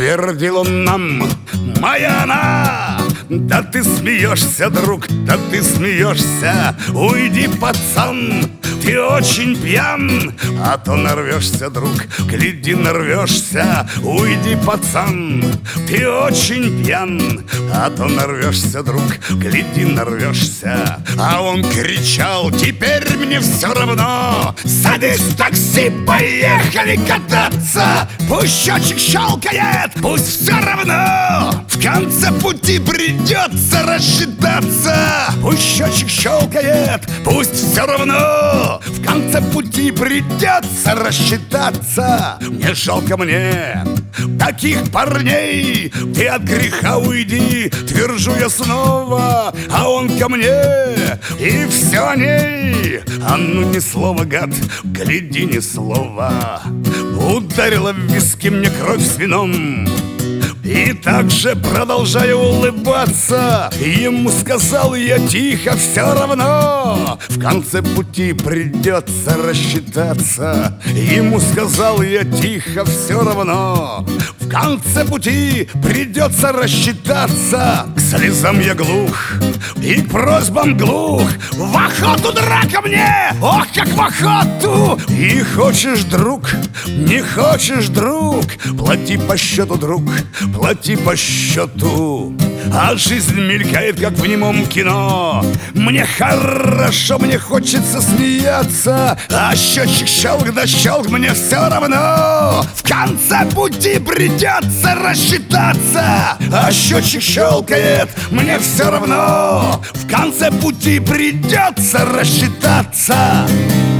Твердил он нам: моя она. Да ты смеешься, друг, да ты смеешься. Уйди, пацан, ты очень пьян. А то нарвешься, друг, гляди, нарвешься. Уйди, пацан, ты очень пьян. А то нарвешься, друг, гляди, нарвешься. А он кричал: теперь мне все равно. Садись в такси, поехали кататься. Пусть счетчик щелкает, пусть все равно. В конце пути придется рассчитаться. Пусть счетчик щелкает, пусть все равно. В конце пути придется рассчитаться. Не жалко мне таких парней. Ты от греха уйди, твержу я снова. А он ко мне, и все о ней. А ну ни слова, гад, гляди, ни слова. Ударила в виски мне кровь с вином. И также, продолжая улыбаться, ему сказал я тихо: все равно в конце пути придется рассчитаться. Ему сказал я тихо: все равно в конце пути придется рассчитаться. К слезам я глух и к просьбам глух. В охоту, драка мне, ох, как в охоту! И хочешь, друг, не хочешь, друг, плати по счету, друг, плати по счету. А жизнь мелькает, как в немом кино. Мне хорошо, мне хочется смеяться. А счетчик щелк да щелк, мне все равно. В конце пути придется рассчитаться. А счетчик щелкает, мне все равно. В конце пути придется рассчитаться.